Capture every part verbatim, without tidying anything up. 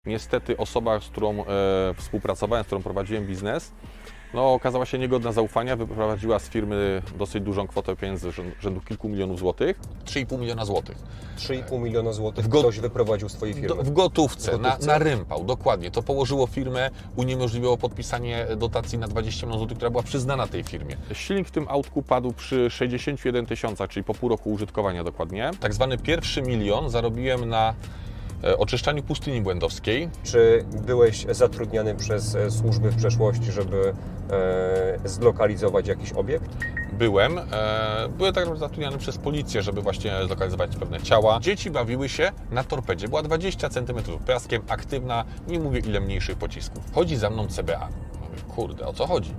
Niestety osoba, z którą e, współpracowałem, z którą prowadziłem biznes, no, okazała się niegodna zaufania, wyprowadziła z firmy dosyć dużą kwotę pieniędzy, rzędu kilku milionów złotych. trzy i pół miliona złotych. trzy i pół miliona złotych w go... ktoś wyprowadził z Twojej firmy? Do, w gotówce, w gotówce? Na, na rympał, dokładnie. To położyło firmę, uniemożliwiło podpisanie dotacji na dwadzieścia milionów złotych, która była przyznana tej firmie. Silnik w tym autku padł przy sześćdziesięciu jeden tysiącach, czyli po pół roku użytkowania dokładnie. Tak zwany pierwszy milion zarobiłem na oczyszczaniu pustyni błędowskiej. Czy byłeś zatrudniany przez służby w przeszłości, żeby e, zlokalizować jakiś obiekt? Byłem. E, byłem tak naprawdę zatrudniany przez policję, żeby właśnie zlokalizować pewne ciała. Dzieci bawiły się na torpedzie. Była dwadzieścia centymetrów piaskiem, aktywna, nie mówię ile mniejszych pocisków. Chodzi za mną C B A. Mówię, kurde, o co chodzi?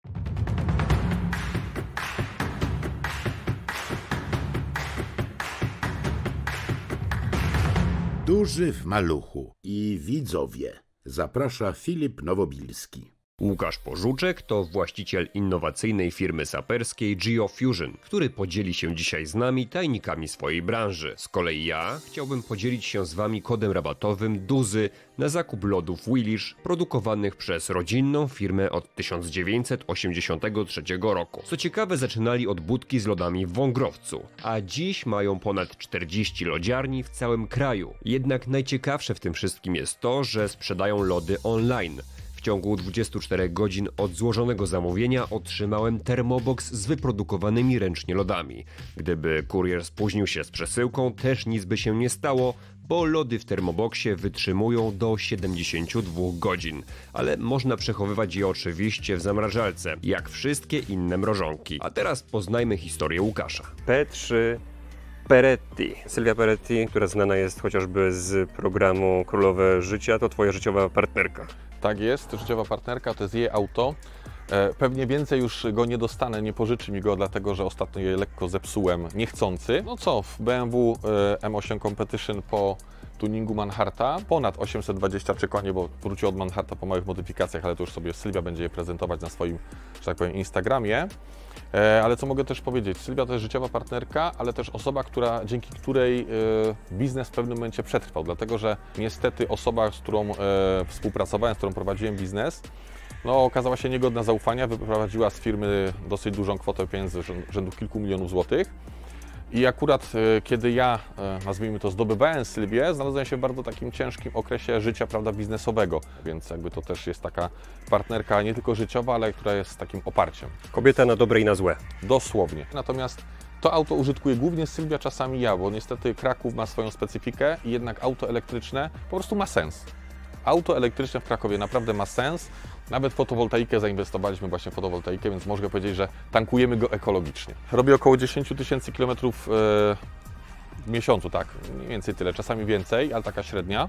Duży w maluchu i widzowie. Zaprasza Filip Nowobilski. Łukasz Pożuczek to właściciel innowacyjnej firmy saperskiej GeoFusion, który podzieli się dzisiaj z nami tajnikami swojej branży. Z kolei ja chciałbym podzielić się z Wami kodem rabatowym Duzy na zakup lodów Willish produkowanych przez rodzinną firmę od tysiąc dziewięćset osiemdziesiątego trzeciego roku. Co ciekawe, zaczynali od budki z lodami w Wągrowcu, a dziś mają ponad czterdzieści lodziarni w całym kraju. Jednak najciekawsze w tym wszystkim jest to, że sprzedają lody online. W ciągu dwudziestu czterech godzin od złożonego zamówienia otrzymałem termobox z wyprodukowanymi ręcznie lodami. Gdyby kurier spóźnił się z przesyłką, też nic by się nie stało, bo lody w termoboksie wytrzymują do siedemdziesięciu dwóch godzin. Ale można przechowywać je oczywiście w zamrażalce, jak wszystkie inne mrożonki. A teraz poznajmy historię Łukasza. P trzy Peretti. Sylwia Peretti, która znana jest chociażby z programu Królowe Życia, to Twoja życiowa partnerka. Tak jest, życiowa partnerka, to jest jej auto. Pewnie więcej już go nie dostanę, nie pożyczy mi go, dlatego że ostatnio je lekko zepsułem niechcący. No co, w B M W M osiem Competition po tuningu Manharta ponad osiemset dwadzieścia trzy konie, bo wrócił od Manharta po małych modyfikacjach, ale to już sobie Sylwia będzie je prezentować na swoim, że tak powiem, Instagramie. Ale co mogę też powiedzieć, Sylwia to jest życiowa partnerka, ale też osoba, która, dzięki której biznes w pewnym momencie przetrwał, dlatego że niestety osoba, z którą współpracowałem, z którą prowadziłem biznes, no, okazała się niegodna zaufania, wyprowadziła z firmy dosyć dużą kwotę pieniędzy, rzędu kilku milionów złotych. I akurat kiedy ja, nazwijmy to, zdobywałem Sylwię, znalazłem się w bardzo takim ciężkim okresie życia, prawda, biznesowego, więc jakby to też jest taka partnerka nie tylko życiowa, ale która jest takim oparciem. Kobieta na dobre i na złe. Dosłownie. Natomiast to auto użytkuje głównie Sylwia, czasami ja, bo niestety Kraków ma swoją specyfikę i jednak auto elektryczne po prostu ma sens. Auto elektryczne w Krakowie naprawdę ma sens. Nawet fotowoltaikę zainwestowaliśmy właśnie w fotowoltaikę, więc mogę powiedzieć, że tankujemy go ekologicznie. Robię około dziesięć tysięcy kilometrów w miesiącu, tak, mniej więcej tyle, czasami więcej, ale taka średnia.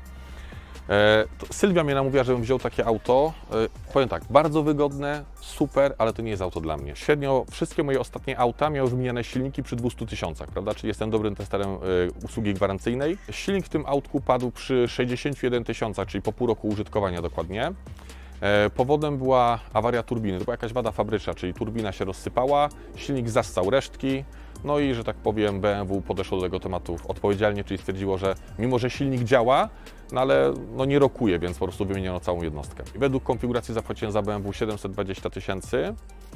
To Sylwia mnie namówiła, żebym wziął takie auto. Powiem tak, bardzo wygodne, super, ale to nie jest auto dla mnie. Średnio wszystkie moje ostatnie auta miały wymieniane silniki przy dwustu tysiącach, prawda? Czyli jestem dobrym testerem usługi gwarancyjnej. Silnik w tym autku padł przy sześćdziesięciu jeden tysiącach, czyli po pół roku użytkowania dokładnie. Powodem była awaria turbiny, to była jakaś wada fabryczna, czyli turbina się rozsypała, silnik zassał resztki, no i, że tak powiem, B M W podeszło do tego tematu odpowiedzialnie, czyli stwierdziło, że mimo, że silnik działa, no ale no nie rokuje, więc po prostu wymieniono całą jednostkę. I według konfiguracji zapłaciłem za B M W siedemset dwadzieścia tysięcy.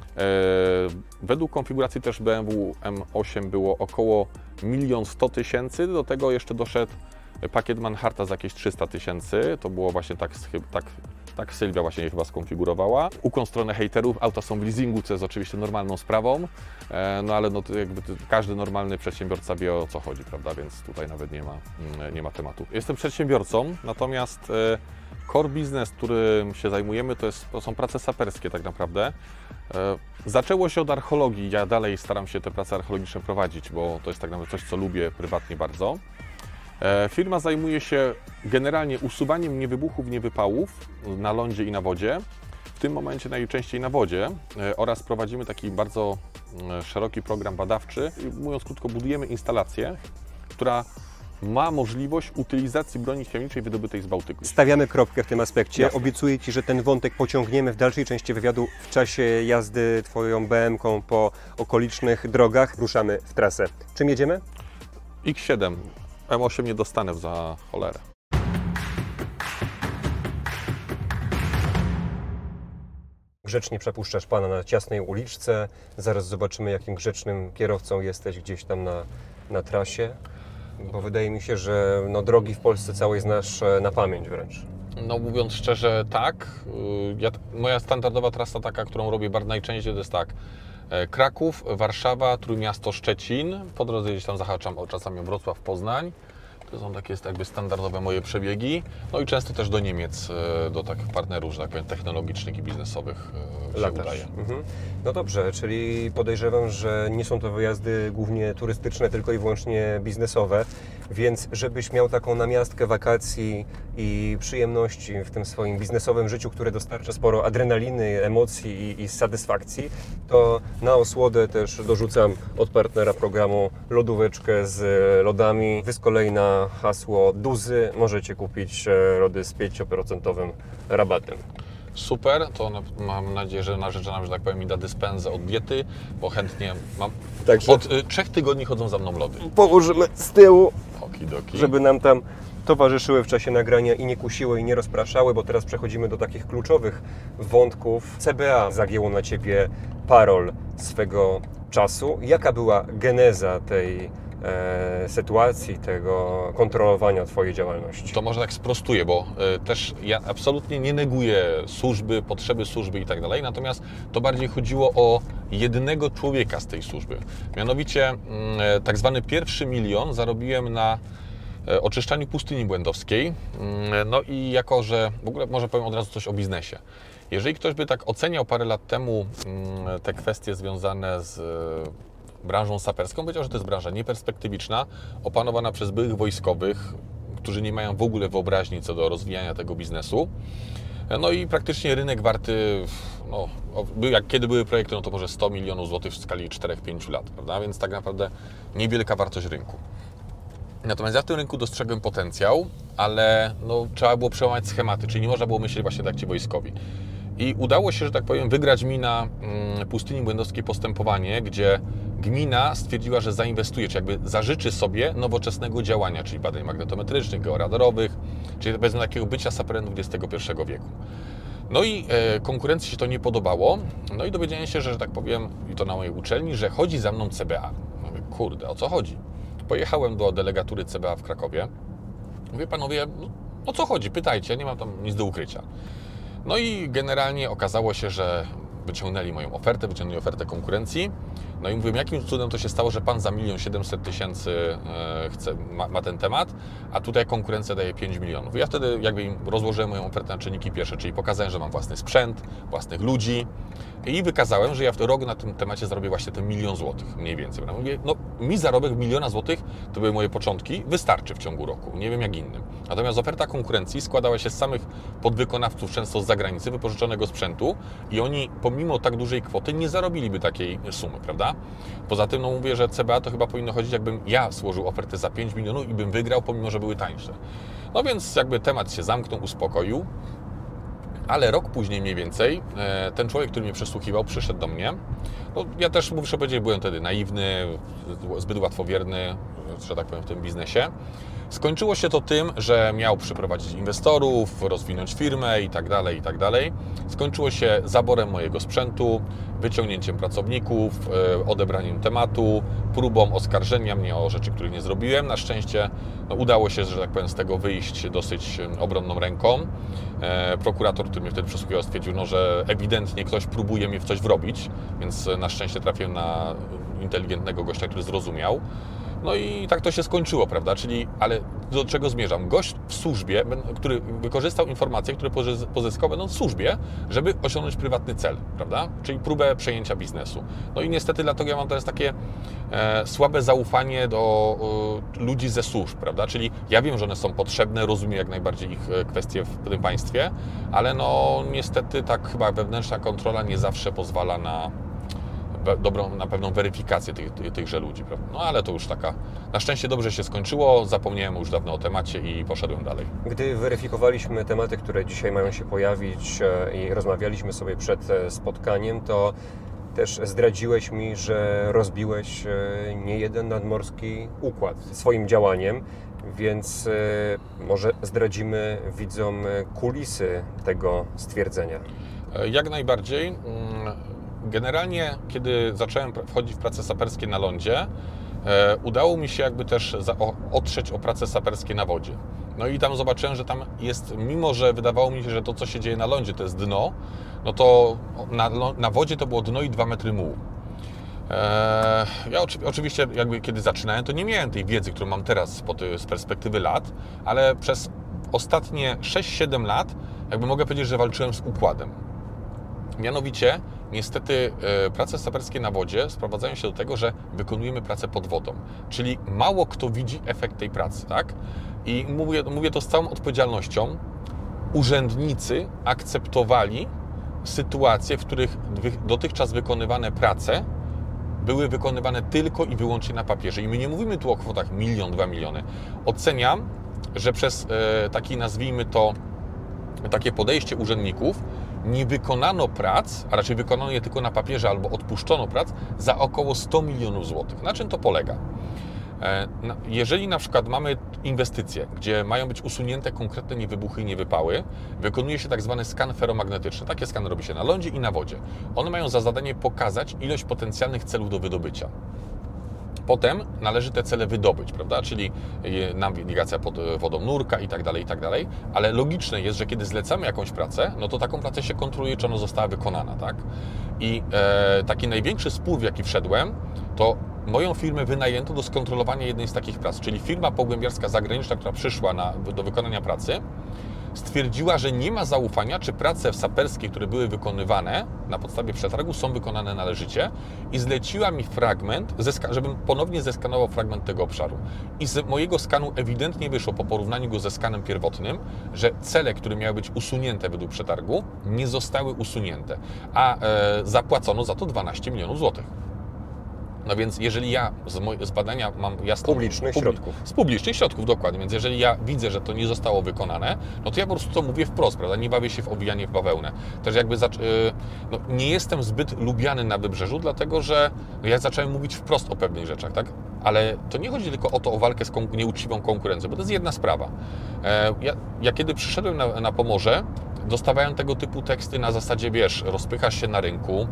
Według konfiguracji też B M W M osiem było około milion sto tysięcy, do tego jeszcze doszedł pakiet Manharta za jakieś trzysta tysięcy, to było właśnie tak, tak, tak Sylwia właśnie je chyba skonfigurowała. Ukłon w stronę hejterów, auta są w leasingu, co jest oczywiście normalną sprawą, no ale no, jakby każdy normalny przedsiębiorca wie, o co chodzi, prawda, więc tutaj nawet nie ma, nie ma tematu. Jestem przedsiębiorcą, natomiast core business, którym się zajmujemy, to, jest, to są prace saperskie tak naprawdę. Zaczęło się od archeologii, ja dalej staram się te prace archeologiczne prowadzić, bo to jest tak naprawdę coś, co lubię prywatnie bardzo. Firma zajmuje się generalnie usuwaniem niewybuchów, niewypałów na lądzie i na wodzie, w tym momencie najczęściej na wodzie, oraz prowadzimy taki bardzo szeroki program badawczy. Mówiąc krótko, budujemy instalację, która ma możliwość utylizacji broni chemicznej wydobytej z Bałtyku. Stawiamy kropkę w tym aspekcie. Jasne. Obiecuję Ci, że ten wątek pociągniemy w dalszej części wywiadu w czasie jazdy Twoją B M ką po okolicznych drogach. Ruszamy w trasę. Czym jedziemy? X siedem. M osiem nie dostanę za cholerę. grzecznie przepuszczasz pana na ciasnej uliczce. Zaraz zobaczymy, jakim grzecznym kierowcą jesteś gdzieś tam na, na trasie. Bo wydaje mi się, że no, drogi w Polsce całej znasz na pamięć wręcz. No mówiąc szczerze, tak. Ja, moja standardowa trasa taka, którą robię bardzo najczęściej, to jest tak. Kraków, Warszawa, Trójmiasto, Szczecin. Po drodze gdzieś tam zahaczam o, czasami o Wrocław, Poznań. To są takie jakby standardowe moje przebiegi. No i często też do Niemiec, do takich partnerów, że tak powiem, technologicznych i biznesowych się Latasz. udaje. Mhm. No dobrze, czyli podejrzewam, że nie są to wyjazdy głównie turystyczne, tylko i wyłącznie biznesowe, więc żebyś miał taką namiastkę wakacji i przyjemności w tym swoim biznesowym życiu, które dostarcza sporo adrenaliny, emocji i, i satysfakcji, to na osłodę też dorzucam od partnera programu lodóweczkę z lodami. Wy z kolei na hasło Duzy możecie kupić lody z pięć procent rabatem. Super, to na, mam nadzieję, że narzeczona, że tak powiem, mi da dyspensę od diety, bo chętnie mam... Także od y, trzech tygodni chodzą za mną lody. położymy z tyłu, Okidoki. żeby nam tam towarzyszyły w czasie nagrania i nie kusiły i nie rozpraszały, bo teraz przechodzimy do takich kluczowych wątków. C B A zagięło na Ciebie parol swego czasu. Jaka była geneza tej e, sytuacji, tego kontrolowania Twojej działalności? To może tak sprostuję, bo y, też ja absolutnie nie neguję służby, potrzeby służby i tak dalej, natomiast to bardziej chodziło o jednego człowieka z tej służby. Mianowicie y, tak zwany pierwszy milion zarobiłem na y, oczyszczaniu pustyni błędowskiej. Y, no i jako, że w ogóle może powiem od razu coś o biznesie. Jeżeli ktoś by tak oceniał parę lat temu y, te kwestie związane z y, branżą saperską, powiedział, że to jest branża nieperspektywiczna, opanowana przez byłych wojskowych, którzy nie mają w ogóle wyobraźni co do rozwijania tego biznesu. No i praktycznie rynek warty, no, jak kiedy były projekty, no to może sto milionów złotych w skali czterech pięciu lat, prawda? Więc tak naprawdę niewielka wartość rynku. Natomiast ja w tym rynku dostrzegłem potencjał, ale no, trzeba było przełamać schematy, czyli nie można było myśleć właśnie tak ci wojskowi. I udało się, że tak powiem, wygrać mi na mm, pustyni błędowskiej postępowanie, gdzie gmina stwierdziła, że zainwestuje, czy jakby zażyczy sobie nowoczesnego działania, czyli badań magnetometrycznych, georadarowych, czyli bez takiego bycia saperem dwudziestego pierwszego wieku. No i e, konkurencji się to nie podobało, no i dowiedziałem się, że, że tak powiem, i to na mojej uczelni, że chodzi za mną C B A. Mówię, kurde, o co chodzi? Pojechałem do delegatury C B A w Krakowie. Mówię, panowie, no, o co chodzi? Pytajcie, nie mam tam nic do ukrycia. No i generalnie okazało się, że wyciągnęli moją ofertę, wyciągnęli ofertę konkurencji. No i mówię, jakim cudem to się stało, że pan za milion siedemset tysięcy chce, ma, ma ten temat, a tutaj konkurencja daje pięć milionów. Ja wtedy jakby im rozłożyłem moją ofertę na czynniki pierwsze, czyli pokazałem, że mam własny sprzęt, własnych ludzi i wykazałem, że ja w rok na tym temacie zarobię właśnie ten milion złotych, mniej więcej. Mówię, no mi zarobek miliona złotych, to były moje początki, wystarczy w ciągu roku, nie wiem jak innym. Natomiast oferta konkurencji składała się z samych podwykonawców, często z zagranicy, wypożyczonego sprzętu i oni pomimo tak dużej kwoty nie zarobiliby takiej sumy, prawda? Poza tym, no mówię, że C B A to chyba powinno chodzić, jakbym ja złożył ofertę za pięć milionów i bym wygrał, pomimo że były tańsze. No więc jakby temat się zamknął, uspokoił, ale rok później mniej więcej ten człowiek, który mnie przesłuchiwał, przyszedł do mnie. No, ja też, muszę powiedzieć, byłem wtedy naiwny, zbyt łatwowierny, że tak powiem, w tym biznesie. Skończyło się to tym, że miał przyprowadzić inwestorów, rozwinąć firmę i tak dalej, i tak dalej. Skończyło się zaborem mojego sprzętu, wyciągnięciem pracowników, odebraniem tematu, próbą oskarżenia mnie o rzeczy, których nie zrobiłem. Na szczęście no, udało się, że tak powiem, z tego wyjść dosyć obronną ręką. Prokurator, który mnie wtedy przesłuchiwał, stwierdził, no, że ewidentnie ktoś próbuje mnie w coś wrobić, więc na szczęście trafiłem na inteligentnego gościa, który zrozumiał. No i tak to się skończyło, prawda? Czyli, ale do czego zmierzam? Gość w służbie, który wykorzystał informacje, które pozyskał będąc w służbie, żeby osiągnąć prywatny cel, prawda? Czyli próbę przejęcia biznesu. No i niestety dlatego ja mam teraz takie e, słabe zaufanie do e, ludzi ze służb, prawda? Czyli ja wiem, że one są potrzebne, rozumiem jak najbardziej ich kwestie w tym państwie, ale no niestety tak chyba wewnętrzna kontrola nie zawsze pozwala na dobrą, na pewną weryfikację tych, tych, tychże ludzi, prawda? No ale to już taka, na szczęście dobrze się skończyło, zapomniałem już dawno o temacie i poszedłem dalej. Gdy weryfikowaliśmy tematy, które dzisiaj mają się pojawić i rozmawialiśmy sobie przed spotkaniem, to też zdradziłeś mi, że rozbiłeś niejeden nadmorski układ swoim działaniem, więc może zdradzimy widzom kulisy tego stwierdzenia. Jak najbardziej. Generalnie, kiedy zacząłem wchodzić w prace saperskie na lądzie, udało mi się jakby też otrzeć o prace saperskie na wodzie. No i tam zobaczyłem, że tam jest, mimo że wydawało mi się, że to, co się dzieje na lądzie, to jest dno, no to na, na wodzie to było dno i dwa metry mułu. Ja oczywiście, jakby kiedy zaczynałem, to nie miałem tej wiedzy, którą mam teraz z perspektywy lat, ale przez ostatnie sześć siedem lat jakby mogę powiedzieć, że walczyłem z układem. Mianowicie, niestety prace saperskie na wodzie sprowadzają się do tego, że wykonujemy pracę pod wodą, czyli mało kto widzi efekt tej pracy, tak? I mówię, mówię to z całą odpowiedzialnością. Urzędnicy akceptowali sytuacje, w których dotychczas wykonywane prace były wykonywane tylko i wyłącznie na papierze. I my nie mówimy tu o kwotach milion, dwa miliony. Oceniam, że przez e, taki, nazwijmy to, takie podejście urzędników nie wykonano prac, a raczej wykonano je tylko na papierze albo odpuszczono prac za około sto milionów złotych. Na czym to polega? E, na, jeżeli na przykład mamy inwestycje, gdzie mają być usunięte konkretne niewybuchy i niewypały, wykonuje się tak zwany skan feromagnetyczny. Takie skany robi się na lądzie i na wodzie. One mają za zadanie pokazać ilość potencjalnych celów do wydobycia. Potem należy te cele wydobyć, prawda? Czyli nawigacja pod wodą nurka i tak dalej, i tak dalej. Ale logiczne jest, że kiedy zlecamy jakąś pracę, no to taką pracę się kontroluje, czy ona została wykonana, tak? I e, taki największy spór, w jaki wszedłem, to moją firmę wynajęto do skontrolowania jednej z takich prac, czyli firma pogłębiarska zagraniczna, która przyszła na, do wykonania pracy, stwierdziła, że nie ma zaufania, czy prace saperskie, które były wykonywane na podstawie przetargu, są wykonane należycie i zleciła mi fragment, żebym ponownie zeskanował fragment tego obszaru. I z mojego skanu ewidentnie wyszło, po porównaniu go ze skanem pierwotnym, że cele, które miały być usunięte według przetargu, nie zostały usunięte, a e, zapłacono za to dwanaście milionów złotych. No więc jeżeli ja z, moj, z badania mam jasno... Publicznych publi, środków. Z publicznych środków, dokładnie. Więc jeżeli ja widzę, że to nie zostało wykonane, no to ja po prostu to mówię wprost, prawda? Nie bawię się w owijanie w bawełnę. Też jakby zac... no, nie jestem zbyt lubiany na Wybrzeżu, dlatego że no, ja zacząłem mówić wprost o pewnych rzeczach, tak? Ale to nie chodzi tylko o to, o walkę z konku- nieuczciwą konkurencją, bo to jest jedna sprawa. E, ja, ja kiedy przyszedłem na, na Pomorze, dostawałem tego typu teksty na zasadzie, wiesz, rozpychasz się na rynku,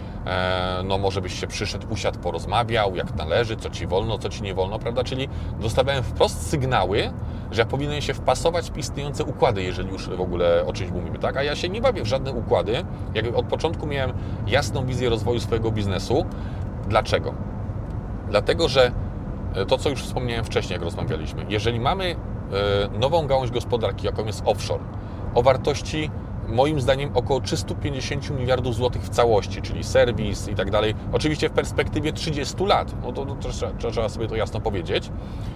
no może byś się przyszedł, usiadł, porozmawiał, jak należy, co ci wolno, co ci nie wolno, prawda? Czyli dostawałem wprost sygnały, że ja powinienem się wpasować w istniejące układy, jeżeli już w ogóle o czymś mówimy, tak? A ja się nie bawię w żadne układy. Jak od początku miałem jasną wizję rozwoju swojego biznesu. Dlaczego? Dlatego, że to, co już wspomniałem wcześniej, jak rozmawialiśmy, jeżeli mamy nową gałąź gospodarki, jaką jest offshore, o wartości moim zdaniem około trzysta pięćdziesiąt miliardów złotych w całości, czyli serwis i tak dalej. Oczywiście w perspektywie trzydziestu lat, no to, to, to trzeba, trzeba sobie to jasno powiedzieć,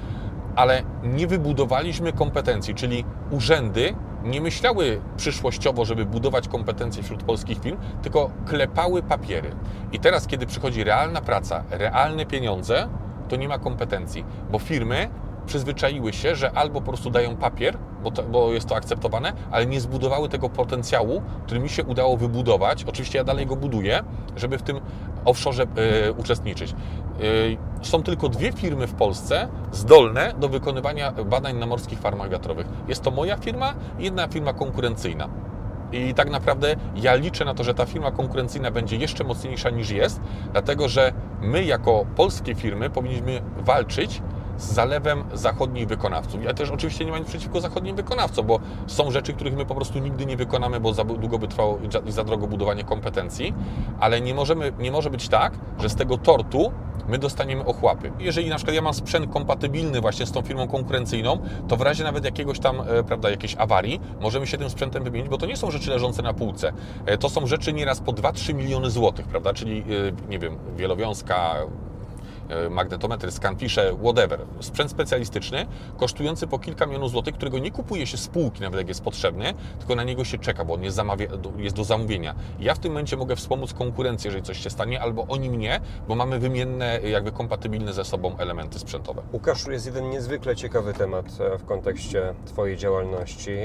ale nie wybudowaliśmy kompetencji, czyli urzędy nie myślały przyszłościowo, żeby budować kompetencje wśród polskich firm, tylko klepały papiery. I teraz, kiedy przychodzi realna praca, realne pieniądze, to nie ma kompetencji, bo firmy przyzwyczaiły się, że albo po prostu dają papier, bo, to, bo jest to akceptowane, ale nie zbudowały tego potencjału, który mi się udało wybudować. Oczywiście ja dalej go buduję, żeby w tym offshore y, uczestniczyć. Y, są tylko dwie firmy w Polsce zdolne do wykonywania badań na morskich farmach wiatrowych. Jest to moja firma i jedna firma konkurencyjna. I tak naprawdę ja liczę na to, że ta firma konkurencyjna będzie jeszcze mocniejsza niż jest, dlatego że my jako polskie firmy powinniśmy walczyć z zalewem zachodnich wykonawców. Ja też oczywiście nie mam nic przeciwko zachodnim wykonawcom, bo są rzeczy, których my po prostu nigdy nie wykonamy, bo za długo by trwało i za drogo budowanie kompetencji, ale nie, możemy, nie może być tak, że z tego tortu my dostaniemy ochłapy. Jeżeli na przykład ja mam sprzęt kompatybilny właśnie z tą firmą konkurencyjną, to w razie nawet jakiegoś tam, prawda, jakiejś awarii, możemy się tym sprzętem wymienić, bo to nie są rzeczy leżące na półce. To są rzeczy nieraz po dwa trzy miliony złotych, prawda, czyli nie wiem, wielowiązka, magnetometry, scanfisze, whatever. Sprzęt specjalistyczny, kosztujący po kilka milionów złotych, którego nie kupuje się z półki, nawet jak jest potrzebny, tylko na niego się czeka, bo on jest, zamawia, jest do zamówienia. Ja w tym momencie mogę wspomóc konkurencję, jeżeli coś się stanie, albo oni mnie, bo mamy wymienne, jakby kompatybilne ze sobą elementy sprzętowe. Łukasz, jest jeden niezwykle ciekawy temat w kontekście Twojej działalności.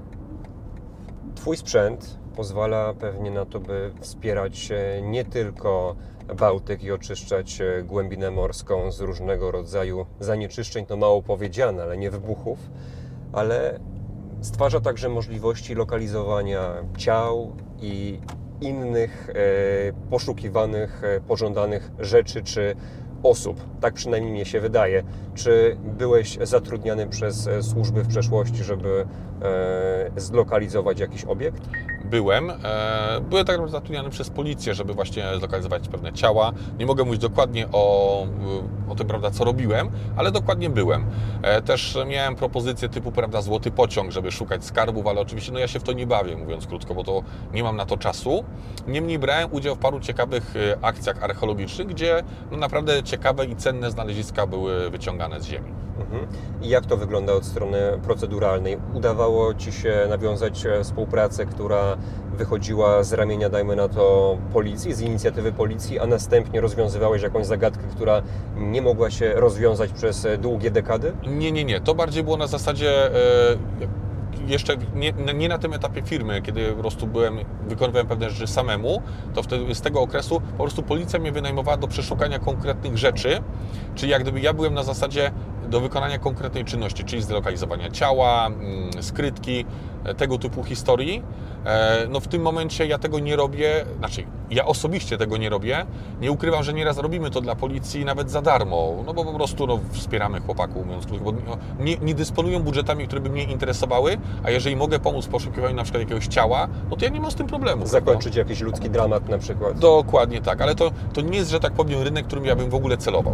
Twój sprzęt pozwala pewnie na to, by wspierać nie tylko Bałtyk i oczyszczać głębinę morską z różnego rodzaju zanieczyszczeń, to mało powiedziane, ale nie wybuchów, ale Stwarza także możliwości lokalizowania ciał i innych e, poszukiwanych, e, pożądanych rzeczy czy osób. Tak przynajmniej mi się wydaje. Czy byłeś zatrudniany przez służby w przeszłości, żeby e, zlokalizować jakiś obiekt? Byłem. E, byłem tak naprawdę zatrudniany przez policję, żeby właśnie zlokalizować pewne ciała. Nie mogę mówić dokładnie o, o tym, prawda, co robiłem, ale dokładnie byłem. E, też miałem propozycję typu, prawda, złoty pociąg, żeby szukać skarbów, ale oczywiście no ja się w to nie bawię, mówiąc krótko, bo to nie mam na to czasu. Niemniej brałem udział w paru ciekawych akcjach archeologicznych, gdzie no, naprawdę ciekawe i cenne znaleziska były wyciągane z ziemi. Mhm. I jak to wygląda od strony proceduralnej? Udawało Ci się nawiązać współpracę, która wychodziła z ramienia, dajmy na to, policji, z inicjatywy policji, a następnie rozwiązywałeś jakąś zagadkę, która nie mogła się rozwiązać przez długie dekady? Nie, nie, nie. To bardziej było na zasadzie e, jeszcze nie, nie na tym etapie firmy, kiedy po prostu byłem, wykonywałem pewne rzeczy samemu, to wtedy z tego okresu po prostu policja mnie wynajmowała do przeszukania konkretnych rzeczy, czyli jak gdyby ja byłem na zasadzie do wykonania konkretnej czynności, czyli zlokalizowania ciała, skrytki, tego typu historii. No w tym momencie ja tego nie robię, znaczy ja osobiście tego nie robię. Nie ukrywam, że nieraz robimy to dla policji nawet za darmo, no bo po prostu no, wspieramy chłopaków, mówiąc krótko, bo nie, nie dysponują budżetami, które by mnie interesowały, a jeżeli mogę pomóc w poszukiwaniu na przykład jakiegoś ciała, no to ja nie mam z tym problemu. Zakończyć no. jakiś ludzki dramat na przykład. Dokładnie tak, ale to, to nie jest, że tak powiem, rynek, którym ja bym w ogóle celował.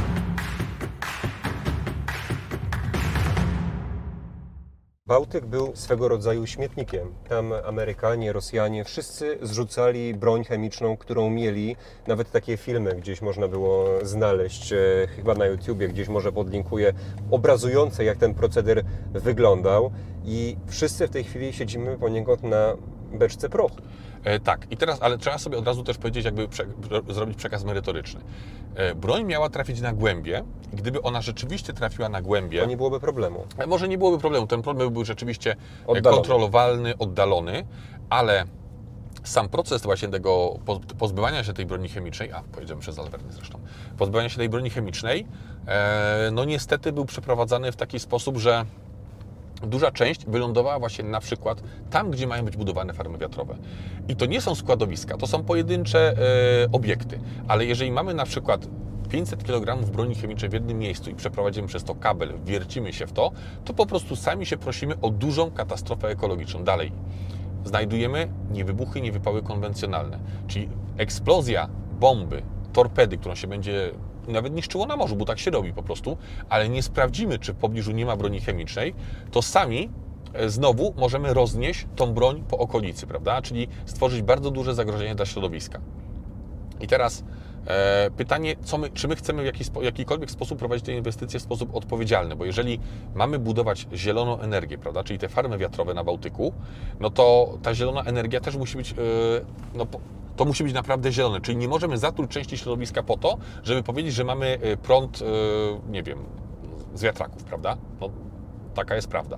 Bałtyk był swego rodzaju śmietnikiem. Tam Amerykanie, Rosjanie, wszyscy zrzucali broń chemiczną, którą mieli. Nawet takie filmy gdzieś można było znaleźć, chyba na YouTubie, gdzieś może podlinkuję, obrazujące jak ten proceder wyglądał. I wszyscy w tej chwili siedzimy poniekąd na beczce prochu. E, tak, i teraz, ale trzeba sobie od razu też powiedzieć, jakby prze, zrobić przekaz merytoryczny. E, broń miała trafić na głębie i gdyby ona rzeczywiście trafiła na głębie... To nie byłoby problemu. E, może nie byłoby problemu, ten problem był rzeczywiście oddalony. kontrolowalny, oddalony, ale sam proces właśnie tego pozbywania się tej broni chemicznej, a pojedziemy przez Alwerny zresztą, pozbywania się tej broni chemicznej, e, no niestety był przeprowadzany w taki sposób, że duża część wylądowała właśnie na przykład tam, gdzie mają być budowane farmy wiatrowe. I to nie są składowiska, to są pojedyncze e, obiekty, ale jeżeli mamy na przykład pięćset kilogramów broni chemicznej w jednym miejscu i przeprowadzimy przez to kabel, wiercimy się w to, to po prostu sami się prosimy o dużą katastrofę ekologiczną. Dalej znajdujemy niewybuchy, niewypały konwencjonalne, czyli eksplozja bomby, torpedy, którą się będzie nawet niszczyło na morzu, bo tak się robi po prostu, ale nie sprawdzimy, czy w pobliżu nie ma broni chemicznej, to sami znowu możemy roznieść tą broń po okolicy, prawda? Czyli stworzyć bardzo duże zagrożenie dla środowiska. I teraz e, pytanie, co my, czy my chcemy w jakiś, jakikolwiek sposób prowadzić te inwestycje w sposób odpowiedzialny, bo jeżeli mamy budować zieloną energię, prawda, czyli te farmy wiatrowe na Bałtyku, no to ta zielona energia też musi być, e, no, to musi być naprawdę zielone, czyli nie możemy zatruć części środowiska po to, żeby powiedzieć, że mamy prąd, nie wiem, z wiatraków, prawda? No, taka jest prawda.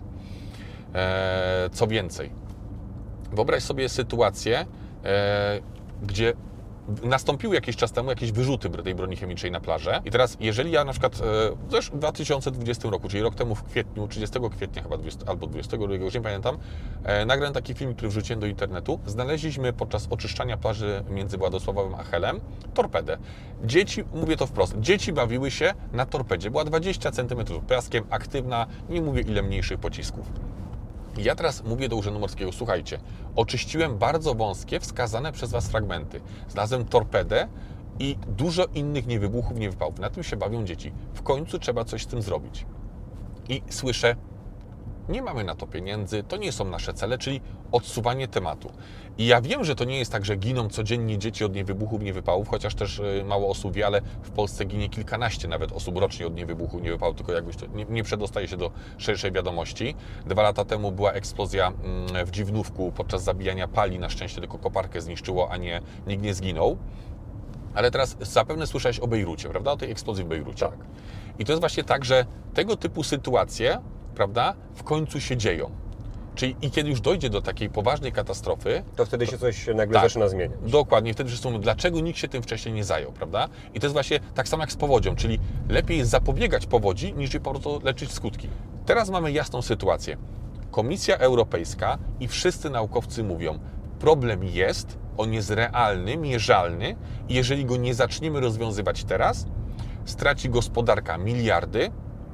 Co więcej, wyobraź sobie sytuację, gdzie nastąpiły jakiś czas temu jakieś wyrzuty tej broni chemicznej na plażę i teraz jeżeli ja na przykład też w dwa tysiące dwudziestym roku, czyli rok temu w kwietniu, trzydziestego kwietnia chyba dwudziestego, albo dwudziestego drugiego, już nie pamiętam, nagrałem taki film, który wrzuciłem do internetu. Znaleźliśmy podczas oczyszczania plaży między Władysławowem a Helem torpedę. Dzieci, mówię to wprost, dzieci bawiły się na torpedzie. Była dwadzieścia centymetrów piaskiem, aktywna, nie mówię ile mniejszych pocisków. Ja teraz mówię do Urzędu Morskiego, słuchajcie, oczyściłem bardzo wąskie, wskazane przez Was fragmenty. Znalazłem torpedę i dużo innych niewybuchów, niewypałów. Na tym się bawią dzieci. W końcu trzeba coś z tym zrobić. I słyszę, nie mamy na to pieniędzy, to nie są nasze cele, czyli odsuwanie tematu. I ja wiem, że to nie jest tak, że giną codziennie dzieci od niewybuchów, niewypałów, chociaż też mało osób wie, ale w Polsce ginie kilkanaście nawet osób rocznie od niewybuchów, niewypałów, tylko jakbyś to nie, nie przedostaje się do szerszej wiadomości. Dwa lata temu była eksplozja w Dziwnówku podczas zabijania pali, na szczęście tylko koparkę zniszczyło, a nie, nikt nie zginął. Ale teraz zapewne słyszałeś o Bejrucie, prawda? O tej eksplozji w Bejrucie. Tak. I to jest właśnie tak, że tego typu sytuacje, prawda, w końcu się dzieją. Czyli i kiedy już dojdzie do takiej poważnej katastrofy... To wtedy się coś nagle tak, zaczyna zmieniać. Dokładnie. Wtedy wszyscy mówią, dlaczego nikt się tym wcześniej nie zajął, prawda? I to jest właśnie tak samo jak z powodzią, czyli lepiej jest zapobiegać powodzi, niż po prostu leczyć skutki. Teraz mamy jasną sytuację. Komisja Europejska i wszyscy naukowcy mówią, problem jest, on jest realny, mierzalny i jeżeli go nie zaczniemy rozwiązywać teraz, straci gospodarka miliardy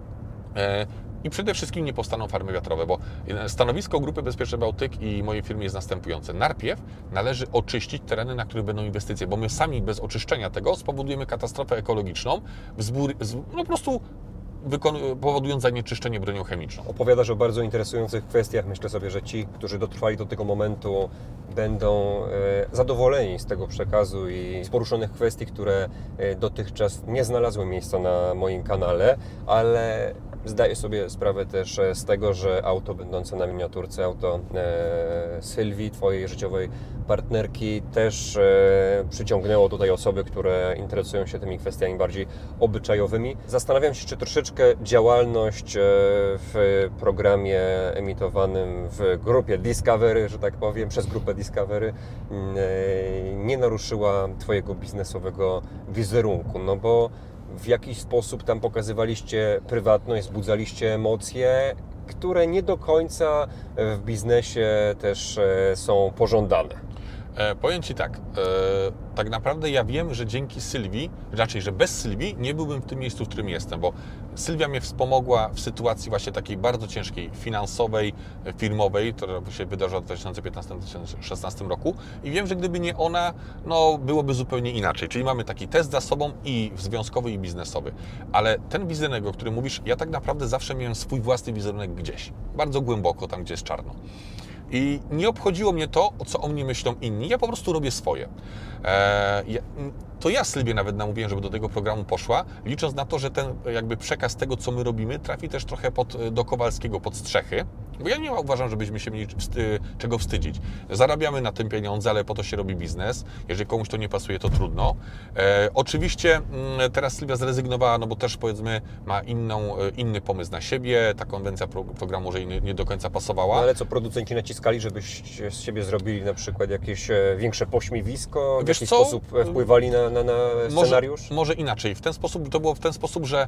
e, i przede wszystkim nie powstaną farmy wiatrowe, bo stanowisko Grupy Bezpieczny Bałtyk i mojej firmy jest następujące. Najpierw należy oczyścić tereny, na których będą inwestycje, bo my sami bez oczyszczenia tego spowodujemy katastrofę ekologiczną, wzbór, no po prostu powodując zanieczyszczenie bronią chemiczną. Opowiadasz o bardzo interesujących kwestiach. Myślę sobie, że ci, którzy dotrwali do tego momentu, będą zadowoleni z tego przekazu i z poruszonych kwestii, które dotychczas nie znalazły miejsca na moim kanale, ale zdaję sobie sprawę też z tego, że auto będące na miniaturce, auto e, Sylwii, Twojej życiowej partnerki, też e, przyciągnęło tutaj osoby, które interesują się tymi kwestiami bardziej obyczajowymi. Zastanawiam się, czy troszeczkę działalność e, w programie emitowanym w grupie Discovery, że tak powiem, przez grupę Discovery, e, nie naruszyła Twojego biznesowego wizerunku, no bo w jakiś sposób tam pokazywaliście prywatność, wzbudzaliście emocje, które nie do końca w biznesie też są pożądane. E, powiem Ci tak, e, tak naprawdę ja wiem, że dzięki Sylwii, raczej, że bez Sylwii nie byłbym w tym miejscu, w którym jestem, bo Sylwia mnie wspomogła w sytuacji właśnie takiej bardzo ciężkiej, finansowej, firmowej, która się wydarzyła w dwa tysiące piętnastym do dwa tysiące szesnastego roku i wiem, że gdyby nie ona, no byłoby zupełnie inaczej, czyli mamy taki test za sobą i związkowy i biznesowy, ale ten wizerunek, o którym mówisz, ja tak naprawdę zawsze miałem swój własny wizerunek gdzieś, bardzo głęboko, tam gdzie jest czarno. I nie obchodziło mnie to, co o mnie myślą inni. Ja po prostu robię swoje. Eee, to ja Sylwię nawet namówiłem, żeby do tego programu poszła, licząc na to, że ten jakby przekaz tego, co my robimy, trafi też trochę pod, do Kowalskiego, pod strzechy. Bo ja nie uważam, żebyśmy się mieli wsty, czego wstydzić. Zarabiamy na tym pieniądze, ale po to się robi biznes. Jeżeli komuś to nie pasuje, to trudno. E, oczywiście m, teraz Sylwia zrezygnowała, no bo też powiedzmy ma inną, inny pomysł na siebie. Ta konwencja pro, programu może jej nie, nie do końca pasowała. No ale co, producenci naciskali, żebyście z siebie zrobili na przykład jakieś większe pośmiewisko? W Wiesz jakiś co? sposób wpływali na, na, na scenariusz? Może, może inaczej. W ten sposób, to było w ten sposób, że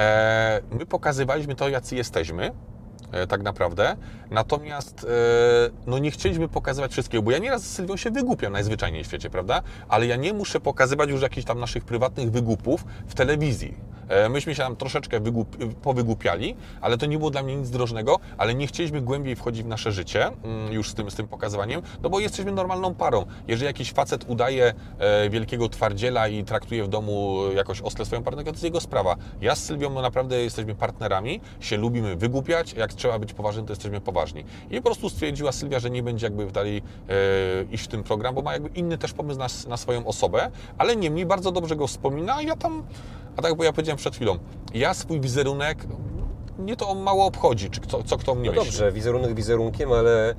e, my pokazywaliśmy to, jacy jesteśmy. Tak naprawdę. Natomiast no nie chcieliśmy pokazywać wszystkiego, bo ja nieraz z Sylwią się wygłupiam najzwyczajniej w świecie, prawda? Ale ja nie muszę pokazywać już jakichś tam naszych prywatnych wygłupów w telewizji. Myśmy się tam troszeczkę wygłup, powygłupiali, ale to nie było dla mnie nic drożnego, ale nie chcieliśmy głębiej wchodzić w nasze życie już z tym, z tym pokazywaniem, no bo jesteśmy normalną parą. Jeżeli jakiś facet udaje wielkiego twardziela i traktuje w domu jakoś ostre swoją partnerkę, to jest jego sprawa. Ja z Sylwią no naprawdę jesteśmy partnerami, się lubimy wygłupiać, jak trzeba być poważnym, to jesteśmy poważni. I po prostu stwierdziła Sylwia, że nie będzie jakby dalej e, iść w ten program, bo ma jakby inny też pomysł na, na swoją osobę, ale niemniej bardzo dobrze go wspomina, a ja tam, a tak jak ja powiedziałem przed chwilą, ja swój wizerunek, mnie to mało obchodzi, czy co, co kto o mnie no myśli. Dobrze, wizerunek wizerunkiem, ale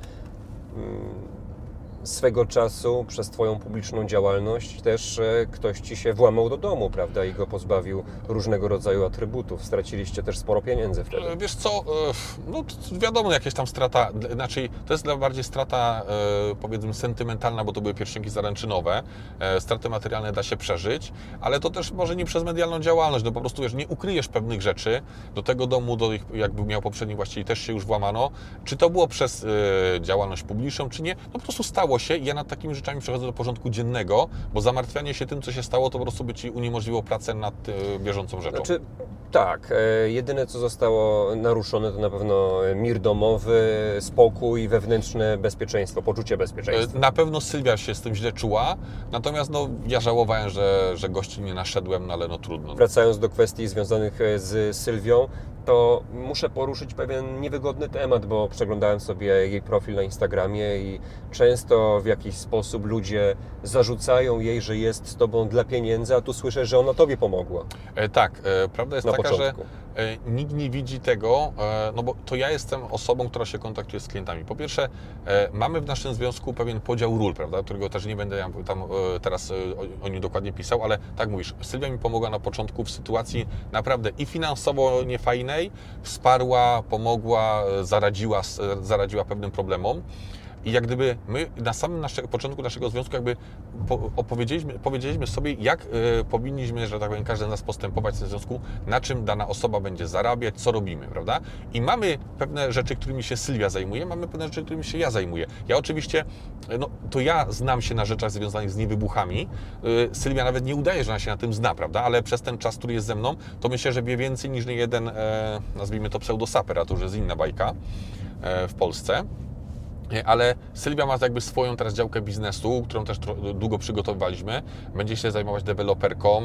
mm, swego czasu przez Twoją publiczną działalność też e, ktoś Ci się włamał do domu, prawda, i go pozbawił różnego rodzaju atrybutów. Straciliście też sporo pieniędzy wtedy. Wiesz co, no wiadomo, jakieś tam strata, znaczy to jest dla bardziej strata powiedzmy sentymentalna, bo to były pierścionki zaręczynowe, straty materialne da się przeżyć, ale to też może nie przez medialną działalność, no po prostu wiesz, nie ukryjesz pewnych rzeczy, do tego domu, do ich, jakby miał poprzedni właściciel, też się już włamano, czy to było przez działalność publiczną, czy nie, no po prostu stało się i ja nad takimi rzeczami przechodzę do porządku dziennego, bo zamartwianie się tym, co się stało, to po prostu by Ci uniemożliwiło pracę nad bieżącą rzeczą. Znaczy, tak, e, jedyne co zostało naruszone to na pewno mir domowy, spokój, wewnętrzne bezpieczeństwo, poczucie bezpieczeństwa. Na pewno Sylwia się z tym źle czuła, natomiast no, ja żałowałem, że, że gości nie naszedłem, no ale no trudno. Wracając do kwestii związanych z Sylwią, to muszę poruszyć pewien niewygodny temat, bo przeglądałem sobie jej profil na Instagramie i często w jakiś sposób ludzie zarzucają jej, że jest z Tobą dla pieniędzy, a tu słyszę, że ona Tobie pomogła. E, tak, e, prawda jest na taka, początku. że e, nikt nie widzi tego, e, no bo to ja jestem osobą, która się kontaktuje z klientami. Po pierwsze, e, mamy w naszym związku pewien podział ról, prawda, którego też nie będę tam e, teraz e, o, o nim dokładnie pisał, ale tak mówisz, Sylwia mi pomogła na początku w sytuacji naprawdę i finansowo niefajnej, wsparła, pomogła, zaradziła, zaradziła pewnym problemom. i jak gdyby my na samym naszego, początku naszego związku jakby po, opowiedzieliśmy, powiedzieliśmy sobie, jak y, powinniśmy, że tak powiem, każdy z nas postępować w tym związku, na czym dana osoba będzie zarabiać, co robimy, prawda? I mamy pewne rzeczy, którymi się Sylwia zajmuje, mamy pewne rzeczy, którymi się ja zajmuję. Ja oczywiście, no to ja znam się na rzeczach związanych z niewybuchami. Y, Sylwia nawet nie udaje, że ona się na tym zna, prawda? Ale przez ten czas, który jest ze mną, to myślę, że wie więcej niż jeden, e, nazwijmy to pseudosaper, a to już jest inna bajka e, w Polsce. Ale Sylwia ma jakby swoją teraz działkę biznesu, którą też długo przygotowywaliśmy. Będzie się zajmować deweloperką.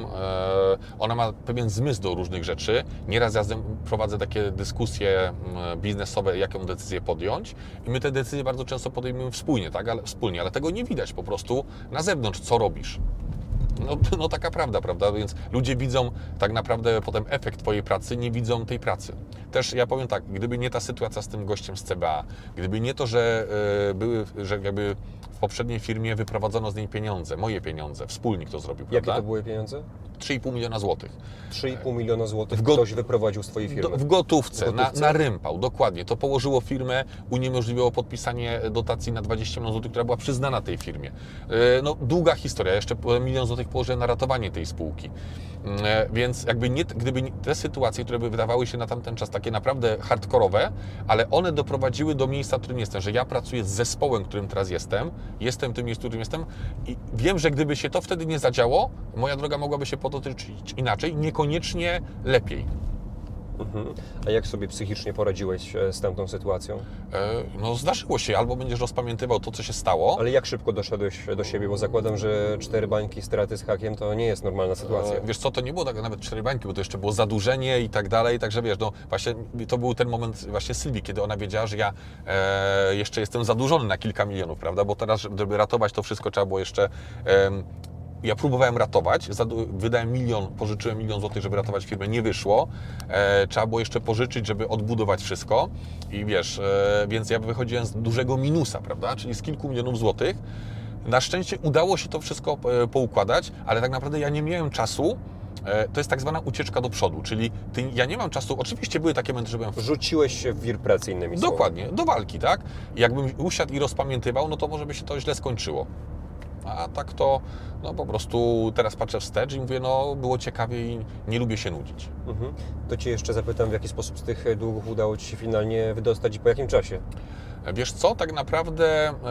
Ona ma pewien zmysł do różnych rzeczy. Nieraz ja z nią prowadzę takie dyskusje biznesowe, jaką decyzję podjąć. I my te decyzje bardzo często podejmujemy wspólnie, tak? Ale, wspólnie, ale tego nie widać po prostu na zewnątrz, co robisz. No, no taka prawda, prawda? Więc ludzie widzą tak naprawdę potem efekt Twojej pracy, nie widzą tej pracy. Też ja powiem tak, gdyby nie ta sytuacja z tym gościem z C B A, gdyby nie to, że yy, były, że jakby w poprzedniej firmie wyprowadzono z niej pieniądze, moje pieniądze, wspólnik to zrobił, prawda? Jakie to były pieniądze? trzy i pół miliona złotych. trzy i pół miliona złotych W go- ktoś wyprowadził z Twojej firmy? Do, w gotówce, W gotówce? Na, na rympał, dokładnie. To położyło firmę, uniemożliwiło podpisanie dotacji na dwadzieścia milionów złotych, która była przyznana tej firmie. Yy, no długa historia, jeszcze milion złotych położyłem na ratowanie tej spółki. Yy, więc jakby nie, gdyby nie, te sytuacje, które by wydawały się na tamten czas takie naprawdę hardkorowe, ale one doprowadziły do miejsca, w którym jestem, że ja pracuję z zespołem, którym teraz jestem, jestem w tym miejscu, w którym jestem i wiem, że gdyby się to wtedy nie zadziało, moja droga mogłaby się potoczyć inaczej, niekoniecznie lepiej. Mhm. A jak sobie psychicznie poradziłeś z tamtą sytuacją? E, no zdarzyło się, albo będziesz rozpamiętywał to, co się stało. Ale jak szybko doszedłeś do siebie? Bo zakładam, że cztery bańki straty z hakiem to nie jest normalna sytuacja. E, wiesz co, to nie było tak nawet cztery bańki, bo to jeszcze było zadłużenie i tak dalej, także wiesz, no właśnie to był ten moment właśnie Sylwii, kiedy ona wiedziała, że ja e, jeszcze jestem zadłużony na kilka milionów, prawda, bo teraz, żeby ratować to wszystko, trzeba było jeszcze... E, Ja próbowałem ratować, wydałem milion, pożyczyłem milion złotych, żeby ratować firmę, nie wyszło. E, trzeba było jeszcze pożyczyć, żeby odbudować wszystko. I wiesz, e, więc ja wychodziłem z dużego minusa, prawda, czyli z kilku milionów złotych. Na szczęście udało się to wszystko e, poukładać, ale tak naprawdę ja nie miałem czasu. E, to jest tak zwana ucieczka do przodu, czyli ty, ja nie mam czasu, oczywiście były takie momenty, że byłem... Rzuciłeś się w wir pracy, innymi słowy. Dokładnie, do walki, tak? Jakbym usiadł i rozpamiętywał, no to może by się to źle skończyło. A tak to, no po prostu teraz patrzę wstecz i mówię, no było ciekawie i nie lubię się nudzić. Mhm. To Cię jeszcze zapytam, w jaki sposób z tych długów udało Ci się finalnie wydostać i po jakim czasie? Wiesz co, tak naprawdę e,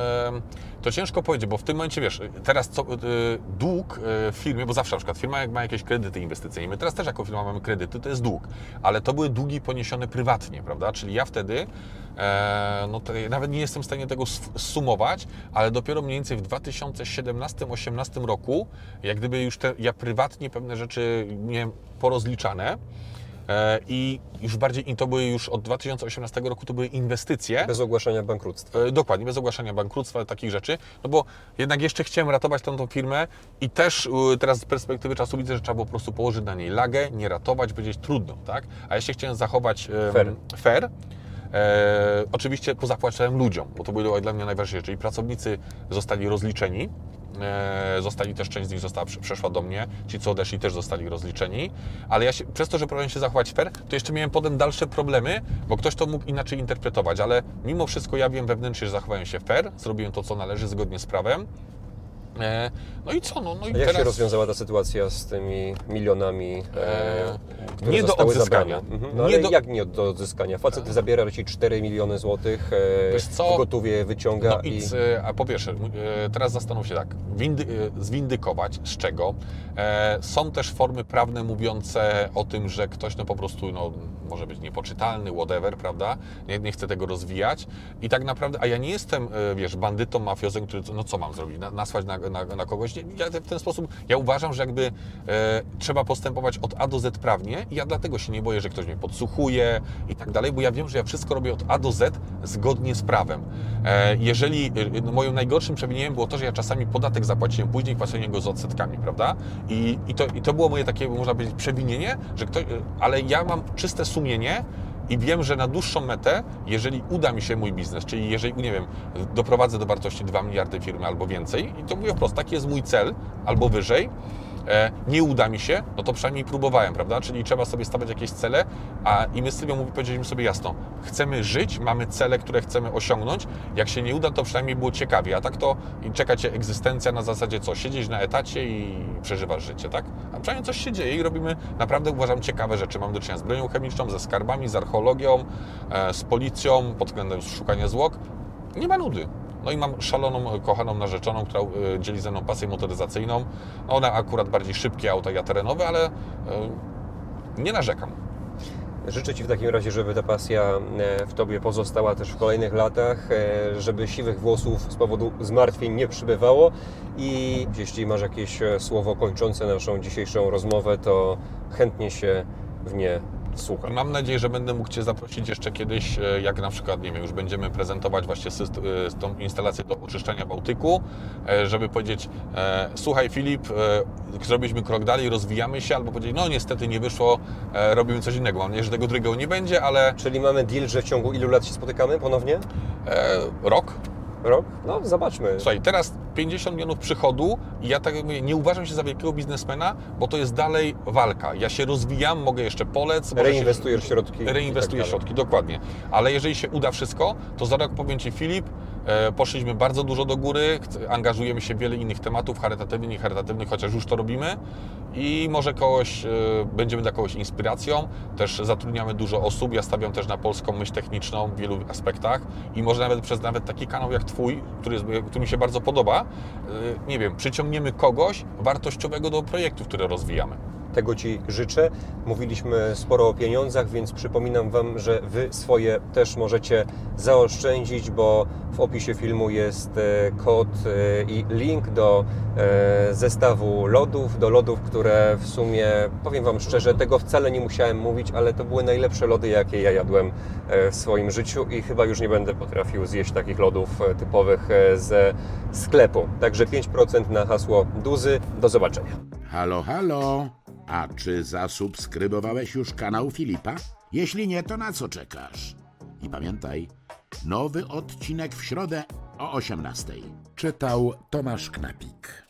to ciężko powiedzieć, bo w tym momencie, wiesz, teraz co, e, dług w firmie, bo zawsze na przykład firma jak ma jakieś kredyty inwestycyjne, my teraz też jako firma mamy kredyty, to jest dług, ale to były długi poniesione prywatnie, prawda, czyli ja wtedy, e, no to ja nawet nie jestem w stanie tego zsumować, ale dopiero mniej więcej w dwa tysiące siedemnastym osiemnastym roku, jak gdyby już te, ja prywatnie pewne rzeczy miałem porozliczane, i już bardziej, i to były już od dwa tysiące osiemnastego roku, to były inwestycje. Bez ogłaszania bankructwa. Dokładnie, bez ogłaszania bankructwa, takich rzeczy, no bo jednak jeszcze chciałem ratować tamtą firmę i też teraz z perspektywy czasu widzę, że trzeba było po prostu położyć na niej lagę, nie ratować, będzie trudno, tak? A jeśli chciałem zachować fair, fair e, oczywiście pozapłacałem ludziom, bo to było dla mnie najważniejsze, czyli pracownicy zostali rozliczeni, E, zostali też, część z nich została, przeszła do mnie, ci co odeszli też zostali rozliczeni, ale ja się, przez to, że próbowałem się zachować fair, to jeszcze miałem potem dalsze problemy, bo ktoś to mógł inaczej interpretować, ale mimo wszystko ja wiem wewnętrznie, że zachowałem się fair, zrobiłem to, co należy, zgodnie z prawem. E, no i co? No, no i A jak teraz... się rozwiązała ta sytuacja z tymi milionami, e, które nie do zostały odzyskania. zabrane? Mhm. Nie No ale do... jak nie do odzyskania? Facet zabiera Ci cztery miliony złotych, e, w gotówie wyciąga no i... i... A po pierwsze, teraz zastanów się tak, windy, zwindykować, z czego? E, są też formy prawne mówiące o tym, że ktoś no po prostu no, może być niepoczytalny, whatever, prawda? Nie, nie chcę tego rozwijać i tak naprawdę, a ja nie jestem, wiesz, bandytą, mafiozem, który, no co mam zrobić? Na, nasłać na, na, na kogoś? Ja w ten sposób, ja uważam, że jakby e, trzeba postępować od A do Z prawnie i ja dlatego się nie boję, że ktoś mnie podsłuchuje i tak dalej, bo ja wiem, że ja wszystko robię od A do Z zgodnie z prawem. E, jeżeli, no, moim najgorszym przewinieniem było to, że ja czasami podatek zapłaciłem później, płaciłem go z odsetkami, prawda? I, i, to, i to było moje takie, można powiedzieć, przewinienie, że ktoś, ale ja mam czyste sumienie i wiem, że na dłuższą metę, jeżeli uda mi się mój biznes, czyli jeżeli, nie wiem, doprowadzę do wartości dwa miliardy firmy albo więcej, i to mówię wprost, taki jest mój cel, albo wyżej, e, nie uda mi się, no to przynajmniej próbowałem, prawda? Czyli trzeba sobie stawiać jakieś cele, a i my z Sylwią powiedzieliśmy sobie jasno, chcemy żyć, mamy cele, które chcemy osiągnąć, jak się nie uda, to przynajmniej było ciekawie, a tak to i czeka Cię egzystencja na zasadzie co? Siedzieć na etacie i przeżywasz życie, tak? A przynajmniej coś się dzieje i robimy naprawdę, uważam, ciekawe rzeczy. Mam do czynienia z bronią chemiczną, ze skarbami, z archeologią, e, z policją, pod względem szukania zwłok. Nie ma nudy. No i mam szaloną, kochaną narzeczoną, która y, dzieli ze mną pasję motoryzacyjną. Ona akurat bardziej szybkie auta, ja terenowe, ale y, nie narzekam. Życzę Ci w takim razie, żeby ta pasja w Tobie pozostała też w kolejnych latach, żeby siwych włosów z powodu zmartwień nie przybywało i jeśli masz jakieś słowo kończące naszą dzisiejszą rozmowę, to chętnie się w nie słucham. Mam nadzieję, że będę mógł Cię zaprosić jeszcze kiedyś, jak na przykład, nie wiem, już będziemy prezentować właśnie syst- tą instalację do oczyszczenia Bałtyku, żeby powiedzieć, e, słuchaj Filip, e, zrobiliśmy krok dalej, rozwijamy się, albo powiedzieć, no niestety nie wyszło, e, robimy coś innego. Mam nadzieję, że tego drugiego nie będzie, ale... Czyli mamy deal, że w ciągu ilu lat się spotykamy ponownie? E, rok. Rok? No, zobaczmy. Słuchaj, teraz pięćdziesiąt milionów przychodu i ja tak jak mówię, nie uważam się za wielkiego biznesmena, bo to jest dalej walka. Ja się rozwijam, mogę jeszcze polec. Reinwestujesz się, środki. Reinwestuję tak środki, dokładnie. Ale jeżeli się uda wszystko, to za rok powiem Ci, Filip, e, poszliśmy bardzo dużo do góry, angażujemy się w wiele innych tematów, charytatywnych, niecharytatywnych, chociaż już to robimy i może kogoś, e, będziemy dla kogoś inspiracją. Też zatrudniamy dużo osób, ja stawiam też na polską myśl techniczną w wielu aspektach i może nawet przez nawet taki kanał jak Twój, który, jest, który mi się bardzo podoba, nie wiem, przyciągniemy kogoś wartościowego do projektów, które rozwijamy. Tego Ci życzę. Mówiliśmy sporo o pieniądzach, więc przypominam Wam, że Wy swoje też możecie zaoszczędzić, bo w opisie filmu jest kod i link do zestawu lodów, do lodów, które w sumie, powiem Wam szczerze, tego wcale nie musiałem mówić, ale to były najlepsze lody, jakie ja jadłem w swoim życiu i chyba już nie będę potrafił zjeść takich lodów typowych ze sklepu. Także pięć procent na hasło Duzy. Do zobaczenia. Halo, halo. A czy zasubskrybowałeś już kanał Filipa? Jeśli nie, to na co czekasz? I pamiętaj, nowy odcinek w środę o osiemnastej. Czytał Tomasz Knapik.